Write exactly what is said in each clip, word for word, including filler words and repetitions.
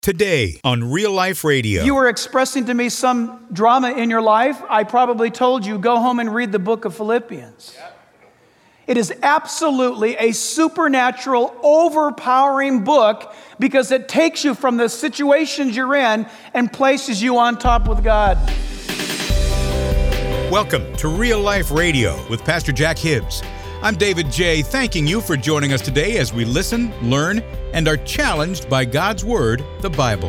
Today on Real Life Radio. You were expressing to me some drama in your life. I probably told you, go home and read the book of Philippians. It is absolutely a supernatural, overpowering book because it takes you from the situations you're in and places you on top with God. Welcome to Real Life Radio with Pastor Jack Hibbs. I'm David J., thanking you for joining us today as we listen, learn, and are challenged by God's Word, the Bible.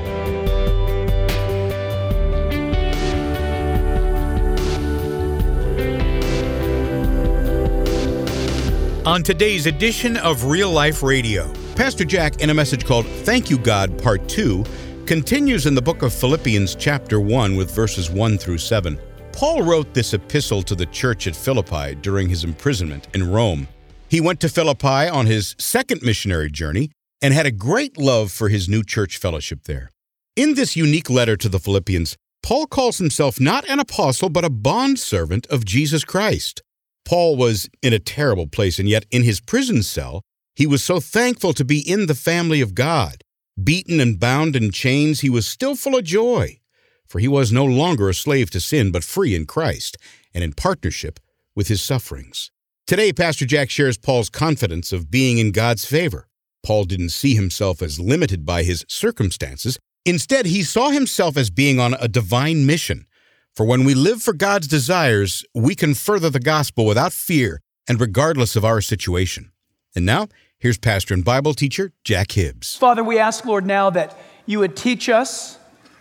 On today's edition of Real Life Radio, Pastor Jack, in a message called Thank You, God, Part two, continues in the book of Philippians chapter one with verses one through seven. Paul wrote this epistle to the church at Philippi during his imprisonment in Rome. He went to Philippi on his second missionary journey and had a great love for his new church fellowship there. In this unique letter to the Philippians, Paul calls himself not an apostle but a bondservant of Jesus Christ. Paul was in a terrible place, and yet in his prison cell, he was so thankful to be in the family of God. Beaten and bound in chains, he was still full of joy, for he was no longer a slave to sin, but free in Christ and in partnership with his sufferings. Today, Pastor Jack shares Paul's confidence of being in God's favor. Paul didn't see himself as limited by his circumstances. Instead, he saw himself as being on a divine mission. For when we live for God's desires, we can further the gospel without fear and regardless of our situation. And now, here's pastor and Bible teacher, Jack Hibbs. Father, we ask, Lord, now that you would teach us.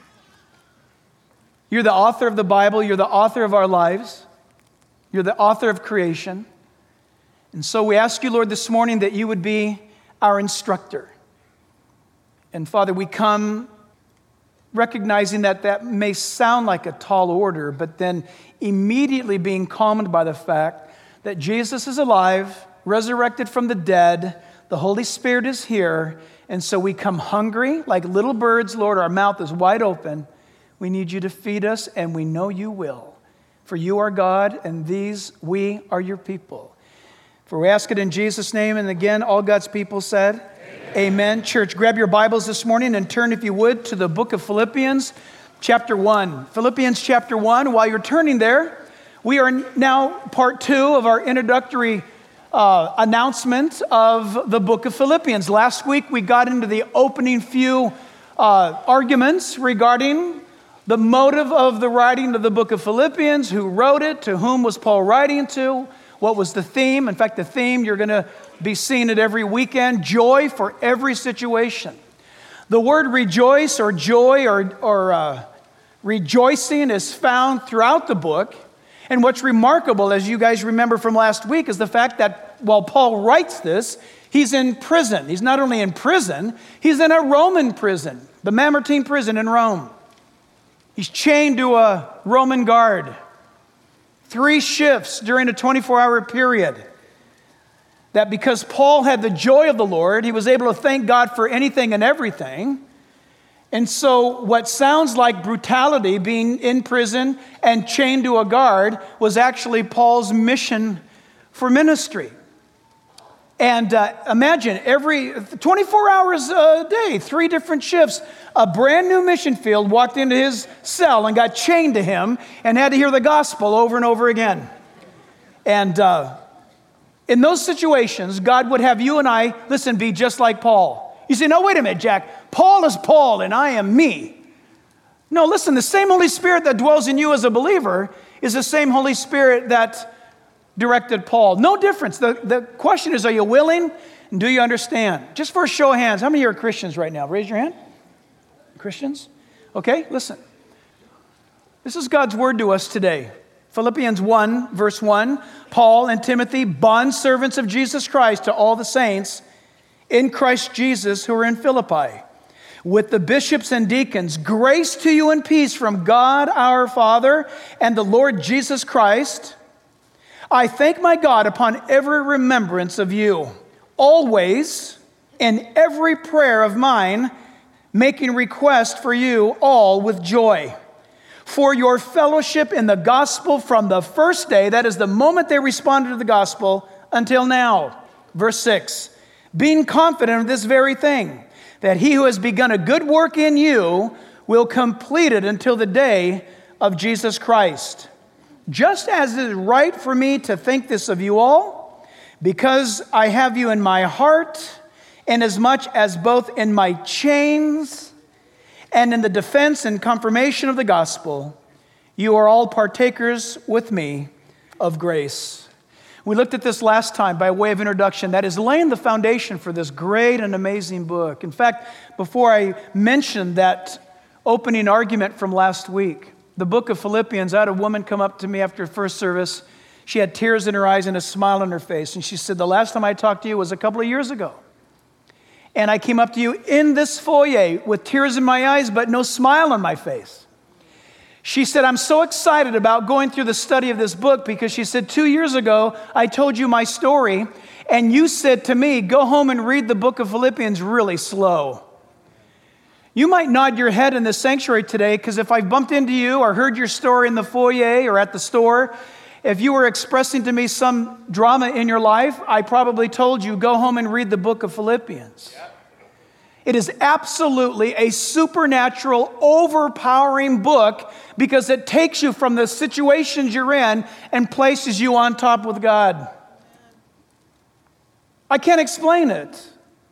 You're the author of the Bible. You're the author of our lives. You're the author of creation. And so we ask you, Lord, this morning that you would be our instructor. And Father, we come recognizing that that may sound like a tall order, but then immediately being calmed by the fact that Jesus is alive, resurrected from the dead, the Holy Spirit is here, and so we come hungry like little birds, Lord, our mouth is wide open. We need you to feed us, and we know you will. For you are God, and these, we are your people. For we ask it in Jesus' name, and again, all God's people said, Amen. Amen. Church, grab your Bibles this morning and turn, if you would, to the book of Philippians, chapter one. Philippians chapter one. While you're turning there, we are now part two of our introductory uh, announcement of the book of Philippians. Last week, we got into the opening few uh, arguments regarding the motive of the writing of the book of Philippians, who wrote it, to whom was Paul writing to, what was the theme. In fact, the theme, you're going to be seeing it every weekend, joy for every situation. The word rejoice or joy or, or uh, rejoicing is found throughout the book. And what's remarkable, as you guys remember from last week, is the fact that while Paul writes this, he's in prison. He's not only in prison, he's in a Roman prison, the Mamertine prison in Rome. He's chained to a Roman guard. Three shifts during a twenty-four hour period. That because Paul had the joy of the Lord, he was able to thank God for anything and everything. And so what sounds like brutality, being in prison and chained to a guard, was actually Paul's mission for ministry. And uh, imagine every twenty-four hours a day, three different shifts, a brand new mission field walked into his cell and got chained to him and had to hear the gospel over and over again. And uh, in those situations, God would have you and I, listen, be just like Paul. You say, no, wait a minute, Jack. Paul is Paul and I am me. No, listen, the same Holy Spirit that dwells in you as a believer is the same Holy Spirit that directed Paul. No difference. The, the question is, are you willing and do you understand? Just for a show of hands, how many are Christians right now? Raise your hand. Christians? Okay, listen. This is God's word to us today. Philippians one, verse one, Paul and Timothy, bondservants of Jesus Christ, to all the saints in Christ Jesus who are in Philippi. With the bishops and deacons, grace to you and peace from God our Father and the Lord Jesus Christ. I thank my God upon every remembrance of you, always in every prayer of mine, making request for you all with joy, for your fellowship in the gospel from the first day, that is the moment they responded to the gospel, until now. Verse six, being confident of this very thing, that he who has begun a good work in you will complete it until the day of Jesus Christ. Just as it is right for me to think this of you all, because I have you in my heart, inasmuch as both in my chains and in the defense and confirmation of the gospel, you are all partakers with me of grace. We looked at this last time by way of introduction. That is laying the foundation for this great and amazing book. In fact, before I mentioned that opening argument from last week, the book of Philippians, I had a woman come up to me after first service. She had tears in her eyes and a smile on her face. And she said, the last time I talked to you was a couple of years ago. And I came up to you in this foyer with tears in my eyes, but no smile on my face. She said, I'm so excited about going through the study of this book because she said, two years ago, I told you my story, and you said to me, go home and read the book of Philippians really slow. You might nod your head in the sanctuary today because if I bumped into you or heard your story in the foyer or at the store, if you were expressing to me some drama in your life, I probably told you, go home and read the book of Philippians. It is absolutely a supernatural, overpowering book because it takes you from the situations you're in and places you on top with God. I can't explain it.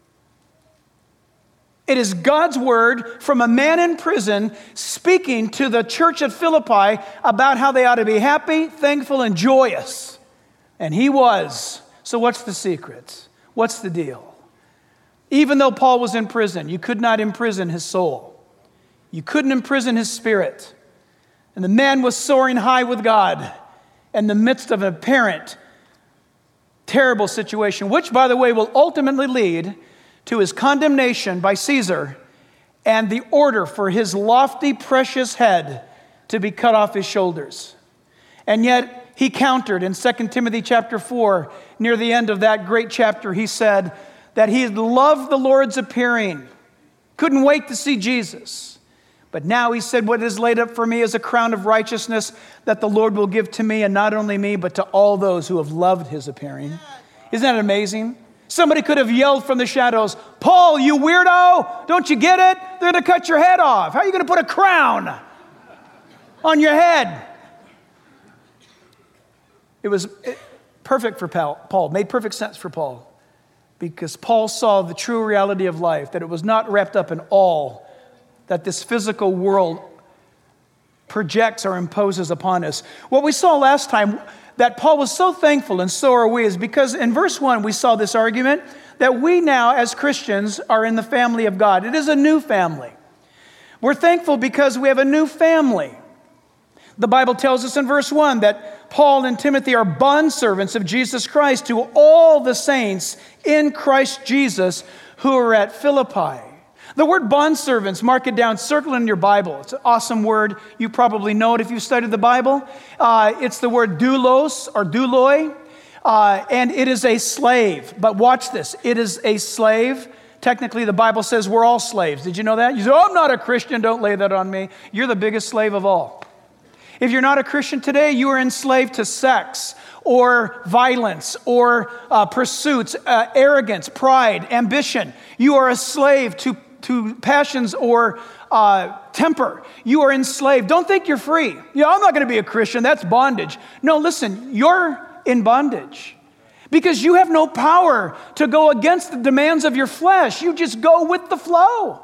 It is God's word from a man in prison speaking to the church at Philippi about how they ought to be happy, thankful, and joyous. And he was. So what's the secret? What's the deal? Even though Paul was in prison, you could not imprison his soul. You couldn't imprison his spirit. And the man was soaring high with God in the midst of an apparent terrible situation, which, by the way, will ultimately lead to his condemnation by Caesar and the order for his lofty, precious head to be cut off his shoulders. And yet he countered in Second Timothy chapter four, near the end of that great chapter, he said that he had loved the Lord's appearing, couldn't wait to see Jesus. But now he said, what is laid up for me is a crown of righteousness that the Lord will give to me, and not only me, but to all those who have loved his appearing. Isn't that amazing? Somebody could have yelled from the shadows, Paul, you weirdo, don't you get it? They're going to cut your head off. How are you going to put a crown on your head? It was perfect for Paul, made perfect sense for Paul, because Paul saw the true reality of life, that it was not wrapped up in all that this physical world projects or imposes upon us. What we saw last time, that Paul was so thankful, and so are we, is because in verse one we saw this argument that we now as Christians are in the family of God. It is a new family. We're thankful because we have a new family. The Bible tells us in verse one that Paul and Timothy are bondservants of Jesus Christ to all the saints in Christ Jesus who are at Philippi. The word bondservants, mark it down, circle it in your Bible. It's an awesome word. You probably know it if you've studied the Bible. Uh, it's the word doulos or douloi, uh, and it is a slave. But watch this. It is a slave. Technically, the Bible says we're all slaves. Did you know that? You say, oh, I'm not a Christian. Don't lay that on me. You're the biggest slave of all. If you're not a Christian today, you are enslaved to sex or violence or uh, pursuits, uh, arrogance, pride, ambition. You are a slave to to passions or uh, temper. You are enslaved. Don't think you're free. Yeah, I'm not going to be a Christian. That's bondage. No, listen, you're in bondage because you have no power to go against the demands of your flesh. You just go with the flow.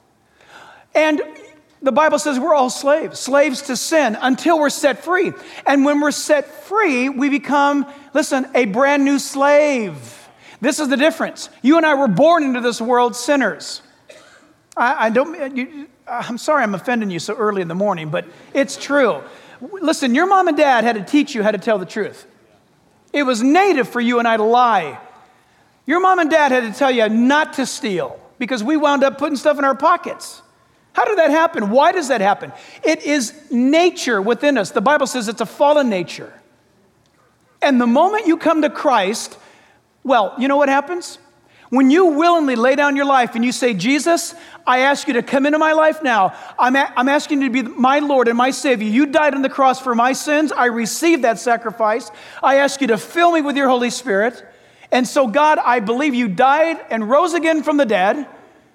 And the Bible says we're all slaves, slaves to sin until we're set free. And when we're set free, we become, listen, a brand new slave. This is the difference. You and I were born into this world sinners. I, I don't, you, I'm sorry I'm offending you so early in the morning, but it's true. Listen, your mom and dad had to teach you how to tell the truth. It was native for you and I to lie. Your mom and dad had to tell you not to steal because we wound up putting stuff in our pockets. How did that happen? Why does that happen? It is nature within us. The Bible says it's a fallen nature. And the moment you come to Christ, well, you know what happens? When you willingly lay down your life and you say, Jesus, I ask you to come into my life now. I'm, a- I'm asking you to be my Lord and my Savior. You died on the cross for my sins. I received that sacrifice. I ask you to fill me with your Holy Spirit. And so, God, I believe you died and rose again from the dead.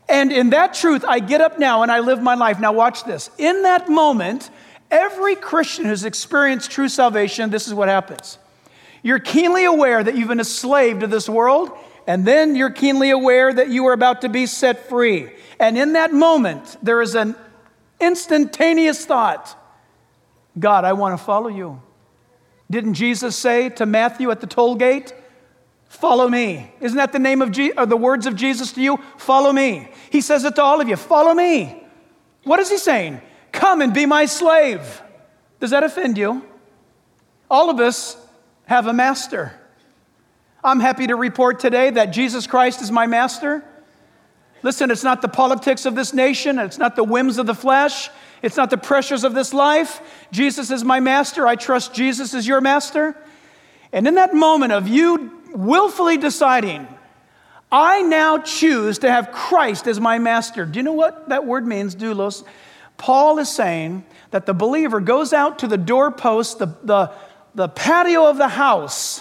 And in that truth, I get up now and I live my life. Now watch this. In that moment, every Christian who's experienced true salvation, this is what happens. You're keenly aware that you've been a slave to this world, and then you're keenly aware that you are about to be set free. And in that moment, there is an instantaneous thought, God, I want to follow you. Didn't Jesus say to Matthew at the toll gate, follow me? Isn't that the name of Je- or the words of Jesus to you? Follow me. He says it to all of you, follow me. What is he saying? Come and be my slave. Does that offend you? All of us have a master. I'm happy to report today that Jesus Christ is my master. Listen, it's not the politics of this nation. It's not the whims of the flesh. It's not the pressures of this life. Jesus is my master. I trust Jesus is your master. And in that moment of you willfully deciding, I now choose to have Christ as my master. Do you know what that word means, doulos? Paul is saying that the believer goes out to the doorpost, the, the, the patio of the house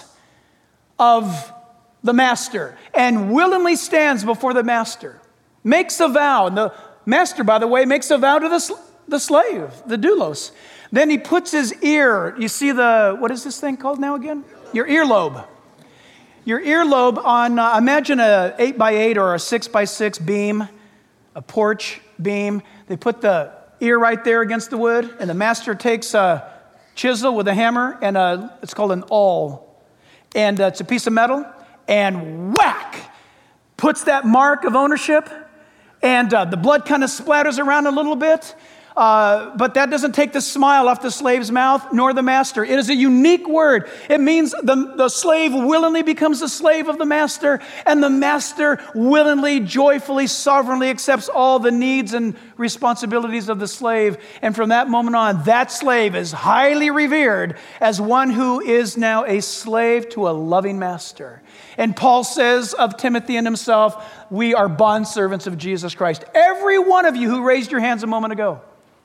of the master, and willingly stands before the master, makes a vow. And the master, by the way, makes a vow to the, the slave, the doulos. Then he puts his ear, you see the, what is this thing called now again? Your earlobe. Your earlobe on, uh, imagine a eight by eight or a six by six beam, a porch beam. They put the ear right there against the wood, and the master takes a chisel with a hammer and a, it's called an awl. And uh, it's a piece of metal, and whack, puts that mark of ownership, and uh, the blood kind of splatters around a little bit, uh, but that doesn't take the smile off the slave's mouth, nor the master. It is a unique word. It means the, the slave willingly becomes the slave of the master, and the master willingly, joyfully, sovereignly accepts all the needs and responsibilities of the slave. And from that moment on, that slave is highly revered as one who is now a slave to a loving master. And Paul says of Timothy and himself, we are bondservants of Jesus Christ. Every one of you who raised your hands a moment ago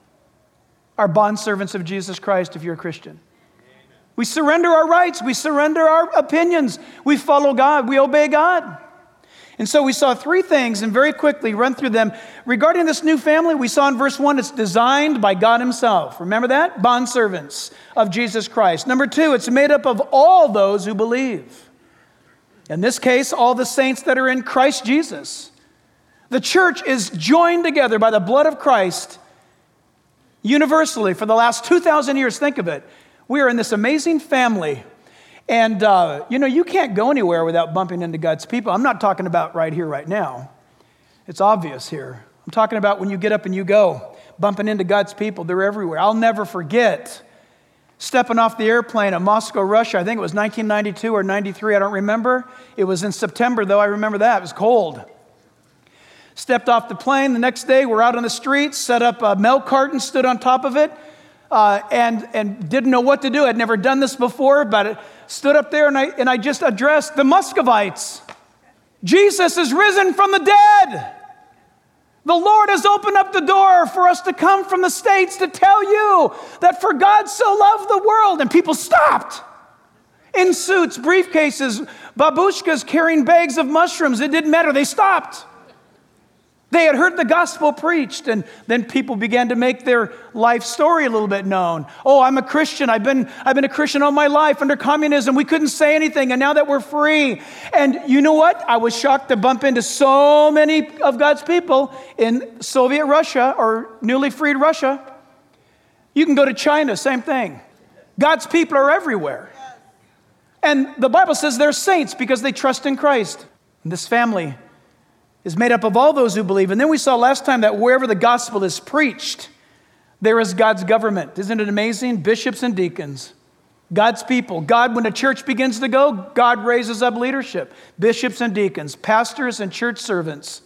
are bondservants of Jesus Christ if you're a Christian. We surrender our rights. We surrender our opinions. We follow God. We obey God. And so we saw three things, and very quickly run through them. Regarding this new family, we saw in verse one, it's designed by God himself. Remember that? Bondservants of Jesus Christ. Number two, it's made up of all those who believe. In this case, all the saints that are in Christ Jesus. The church is joined together by the blood of Christ universally for the last two thousand years. Think of it. We are in this amazing family. And, uh, you know, you can't go anywhere without bumping into God's people. I'm not talking about right here, right now. It's obvious here. I'm talking about when you get up and you go, bumping into God's people. They're everywhere. I'll never forget stepping off the airplane at Moscow, Russia. I think it was nineteen ninety-two or ninety-three. I don't remember. It was in September, though. I remember that. It was cold. Stepped off the plane. The next day, we're out on the streets, set up a milk carton, stood on top of it, uh, and, and didn't know what to do. I'd never done this before, but it stood up there, and I, and I just addressed the Muscovites. Jesus is risen from the dead. The Lord has opened up the door for us to come from the States to tell you that for God so loved the world. And people stopped. In suits, briefcases, babushkas carrying bags of mushrooms. It didn't matter. They stopped. They had heard the gospel preached, and then people began to make their life story a little bit known. Oh, I'm a Christian. I've been, I've been a Christian all my life under communism. We couldn't say anything, and now that we're free. And you know what? I was shocked to bump into so many of God's people in Soviet Russia or newly freed Russia. You can go to China, same thing. God's people are everywhere. And the Bible says they're saints because they trust in Christ. And this family is made up of all those who believe. And then we saw last time that wherever the gospel is preached, there is God's government. Isn't it amazing? Bishops and deacons, God's people. God, when a church begins to go, God raises up leadership, bishops and deacons, pastors and church servants.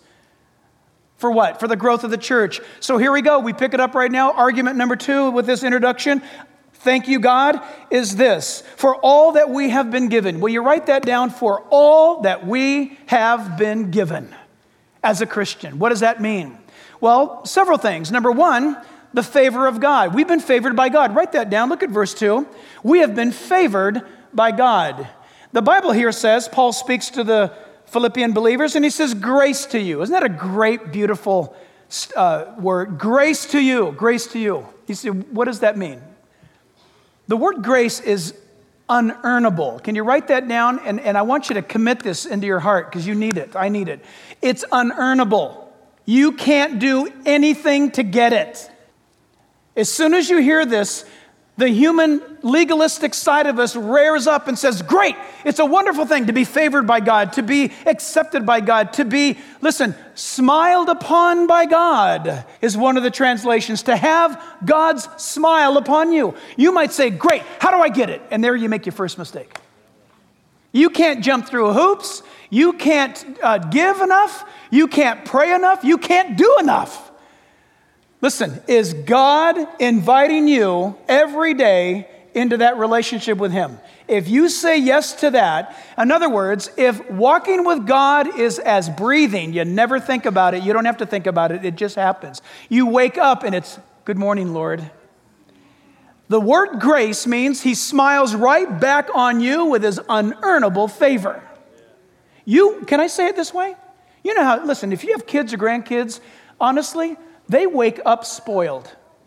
For what? For the growth of the church. So here we go. We pick it up right now. Argument number two with this introduction. Thank you, God, is this. For all that we have been given. Will you write that down? For all that we have been given. As a Christian. What does that mean? Well, several things. Number one, the favor of God. We've been favored by God. Write that down. Look at verse two. We have been favored by God. The Bible here says, Paul speaks to the Philippian believers, and he says, grace to you. Isn't that a great, beautiful uh, word? Grace to you, grace to you. You say, what does that mean? The word grace is unearnable. Can you write that down? And, and I want you to commit this into your heart because you need it. I need it. It's unearnable. You can't do anything to get it. As soon as you hear this, the human legalistic side of us rears up and says, great, it's a wonderful thing to be favored by God, to be accepted by God, to be, listen, smiled upon by God is one of the translations, to have God's smile upon you. You might say, great, how do I get it? And there you make your first mistake. You can't jump through hoops. You can't uh, give enough. You can't pray enough. You can't do enough. Listen, is God inviting you every day into that relationship with Him? If you say yes to that, in other words, if walking with God is as breathing, you never think about it, you don't have to think about it, it just happens. You wake up and it's, good morning, Lord. The word grace means He smiles right back on you with His unearnable favor. You, can I say it this way? You know how, listen, if you have kids or grandkids, honestly, they wake up spoiled.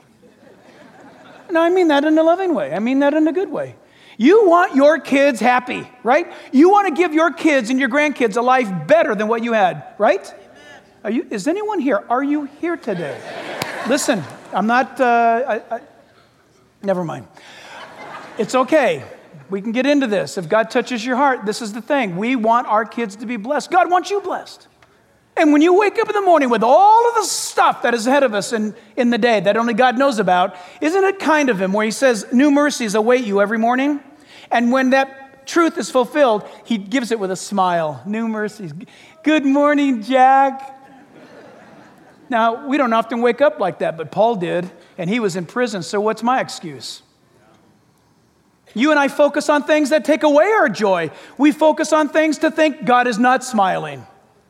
No, I mean that in a loving way. I mean that in a good way. You want your kids happy, right? You want to give your kids and your grandkids a life better than what you had, right? Are you? Is anyone here? Are you here today? Listen, I'm not, uh, I, I, never mind. It's okay. We can get into this. If God touches your heart, this is the thing. We want our kids to be blessed. God wants you blessed. And when you wake up in the morning with all of the stuff that is ahead of us in, in the day that only God knows about, isn't it kind of Him where He says, new mercies await you every morning? And when that truth is fulfilled, He gives it with a smile. New mercies. Good morning, Jack. Now, we don't often wake up like that, but Paul did, and he was in prison, so what's my excuse? You and I focus on things that take away our joy. We focus on things to think God is not smiling.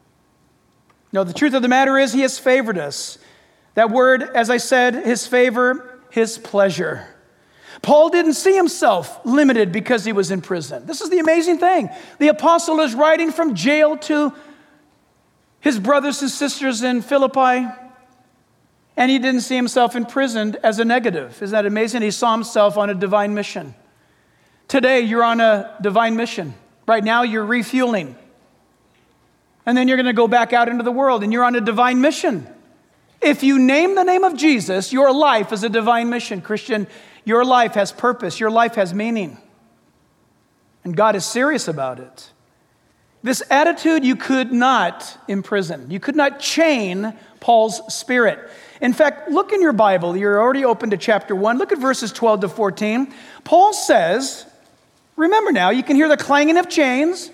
No, the truth of the matter is He has favored us. That word, as I said, His favor, His pleasure. Paul didn't see himself limited because he was in prison. This is the amazing thing. The apostle is writing from jail to his brothers and sisters in Philippi, and he didn't see himself imprisoned as a negative. Isn't that amazing? He saw himself on a divine mission. Today, you're on a divine mission. Right now, you're refueling. And then you're going to go back out into the world, and you're on a divine mission. If you name the name of Jesus, your life is a divine mission. Christian, your life has purpose. Your life has meaning. And God is serious about it. This attitude you could not imprison. You could not chain Paul's spirit. In fact, look in your Bible. You're already open to chapter one. Look at verses twelve to fourteen. Paul says, remember now, you can hear the clanging of chains.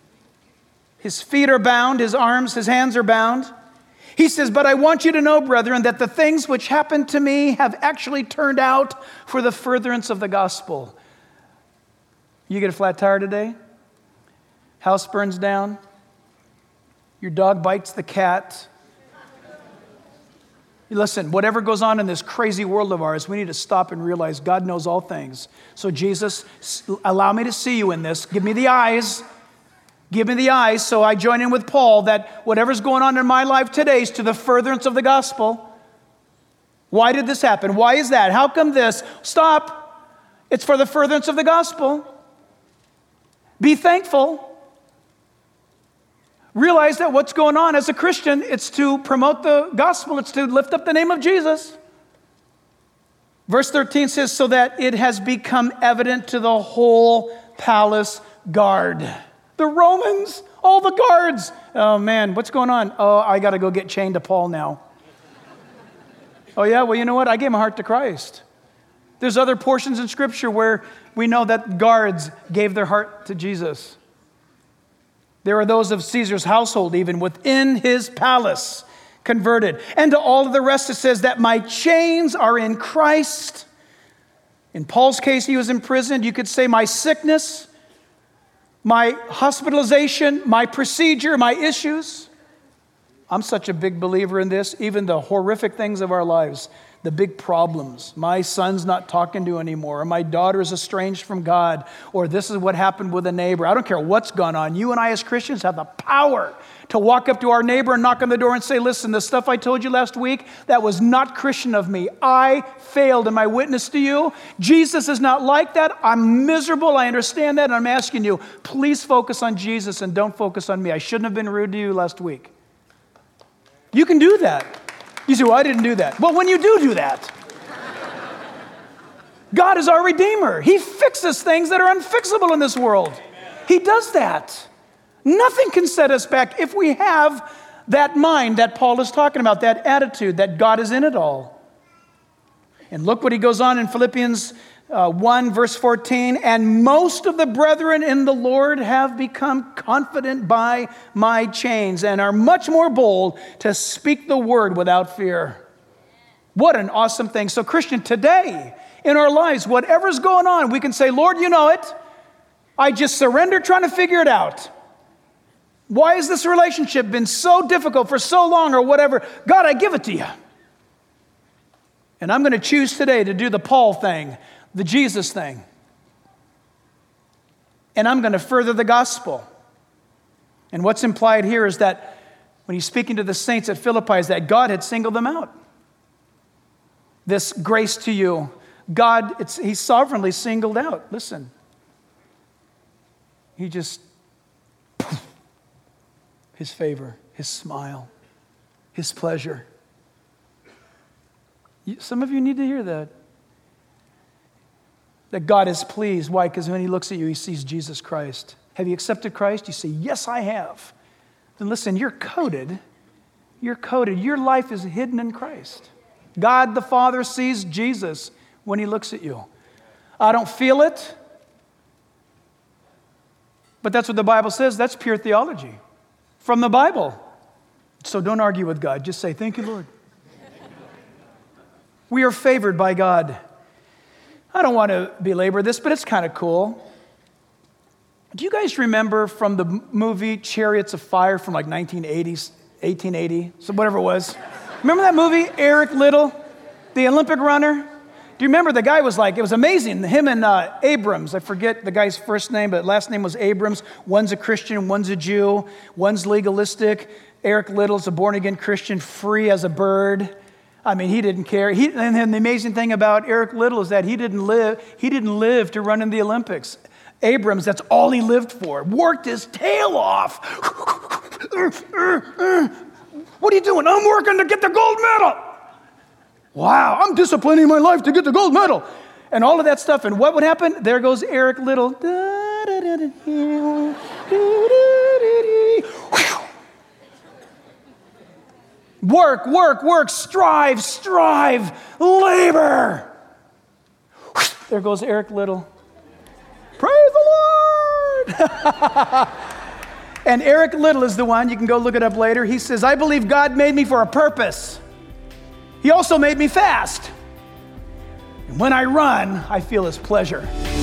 His feet are bound, his arms, his hands are bound. He says, but I want you to know, brethren, that the things which happened to me have actually turned out for the furtherance of the gospel. You get a flat tire today? House burns down? Your dog bites the cat? Listen, whatever goes on in this crazy world of ours, we need to stop and realize God knows all things. So Jesus, allow me to see you in this. Give me the eyes. Give me the eyes, so I join in with Paul that whatever's going on in my life today is to the furtherance of the gospel. Why did this happen? Why is that? How come this? Stop. It's for the furtherance of the gospel. Be thankful. Realize that what's going on as a Christian, it's to promote the gospel. It's to lift up the name of Jesus. Verse thirteen says, so that it has become evident to the whole palace guard. The Romans, all the guards. Oh man, what's going on? Oh, I got to go get chained to Paul now. Oh yeah, well you know what? I gave my heart to Christ. There's other portions in Scripture where we know that guards gave their heart to Jesus. There are those of Caesar's household, even within his palace, converted. And to all of the rest it says that my chains are in Christ. In Paul's case, he was imprisoned. You could say my sickness, my hospitalization, my procedure, my issues. I'm such a big believer in this, even the horrific things of our lives, the big problems. My son's not talking to anymore, or my daughter is estranged from God, or this is what happened with a neighbor. I don't care what's gone on. You and I as Christians have the power to walk up to our neighbor and knock on the door and say, listen, the stuff I told you last week, that was not Christian of me. I failed in my witness to you. Jesus is not like that. I'm miserable. I understand that. And I'm asking you, please focus on Jesus and don't focus on me. I shouldn't have been rude to you last week. You can do that. You say, well, I didn't do that. Well, when you do do that, God is our Redeemer. He fixes things that are unfixable in this world. He does that. Nothing can set us back if we have that mind that Paul is talking about, that attitude that God is in it all. And look what he goes on in Philippians uh, one, verse fourteen. And most of the brethren in the Lord have become confident by my chains and are much more bold to speak the word without fear. What an awesome thing. So Christian, today in our lives, whatever's going on, we can say, Lord, you know it. I just surrender trying to figure it out. Why has this relationship been so difficult for so long or whatever? God, I give it to you. And I'm going to choose today to do the Paul thing, the Jesus thing. And I'm going to further the gospel. And what's implied here is that when he's speaking to the saints at Philippi is that God had singled them out. This grace to you, God, it's, he sovereignly singled out. Listen. He just, his favor, his smile, his pleasure. Some of you need to hear that. That God is pleased. Why? Because when he looks at you, he sees Jesus Christ. Have you accepted Christ? You say, yes, I have. Then listen, you're coded. You're coded. Your life is hidden in Christ. God the Father sees Jesus when he looks at you. I don't feel it. But that's what the Bible says. That's pure theology from the Bible. So don't argue with God. Just say, thank you, Lord. We are favored by God. I don't want to belabor this, but it's kind of cool. Do you guys remember from the movie Chariots of Fire from like nineteen eighty, eighteen eighty, so whatever it was? Remember that movie, Eric Liddell, the Olympic runner? Do you remember the guy was like, it was amazing, him and uh, Abrams, I forget the guy's first name, but last name was Abrams. One's a Christian, one's a Jew, one's legalistic. Eric Liddell's a born-again Christian, free as a bird. I mean, he didn't care. He, and then the amazing thing about Eric Liddell is that he didn't live, he didn't live to run in the Olympics. Abrams, that's all he lived for. Worked his tail off. What are you doing? I'm working to get the gold medal. Wow, I'm disciplining my life to get the gold medal. And all of that stuff. And what would happen? There goes Eric Liddell. Work, work, work, strive, strive, labor. There goes Eric Liddell. Praise the Lord. And Eric Liddell is the one, you can go look it up later. He says, I believe God made me for a purpose. He also made me fast. And when I run, I feel his pleasure.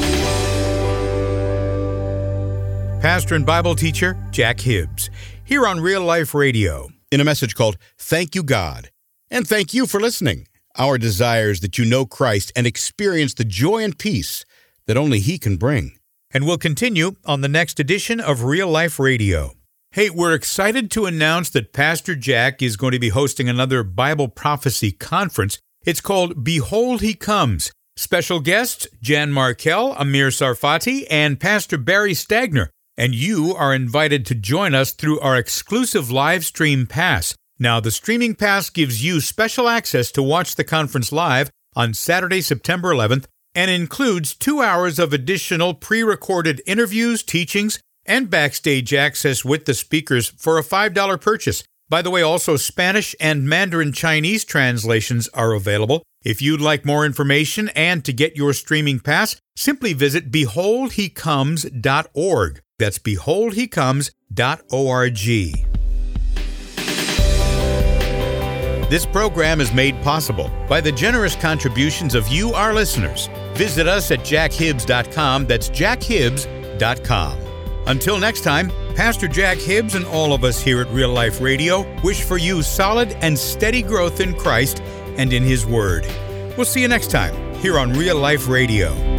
Pastor and Bible teacher Jack Hibbs, here on Real Life Radio, in a message called Thank You, God. And thank you for listening. Our desire is that you know Christ and experience the joy and peace that only he can bring. And we'll continue on the next edition of Real Life Radio. Hey, we're excited to announce that Pastor Jack is going to be hosting another Bible prophecy conference. It's called Behold He Comes. Special guests, Jan Markell, Amir Sarfati, and Pastor Barry Stagner. And you are invited to join us through our exclusive live stream pass. Now, the streaming pass gives you special access to watch the conference live on Saturday, September eleventh, and includes two hours of additional pre-recorded interviews, teachings, and backstage access with the speakers for a five dollars purchase. By the way, also Spanish and Mandarin Chinese translations are available. If you'd like more information and to get your streaming pass, simply visit behold he comes dot org. That's behold he comes dot org. This program is made possible by the generous contributions of you, our listeners. Visit us at jack hibbs dot com. That's jack hibbs dot com. Until next time, Pastor Jack Hibbs and all of us here at Real Life Radio wish for you solid and steady growth in Christ and in His Word. We'll see you next time here on Real Life Radio.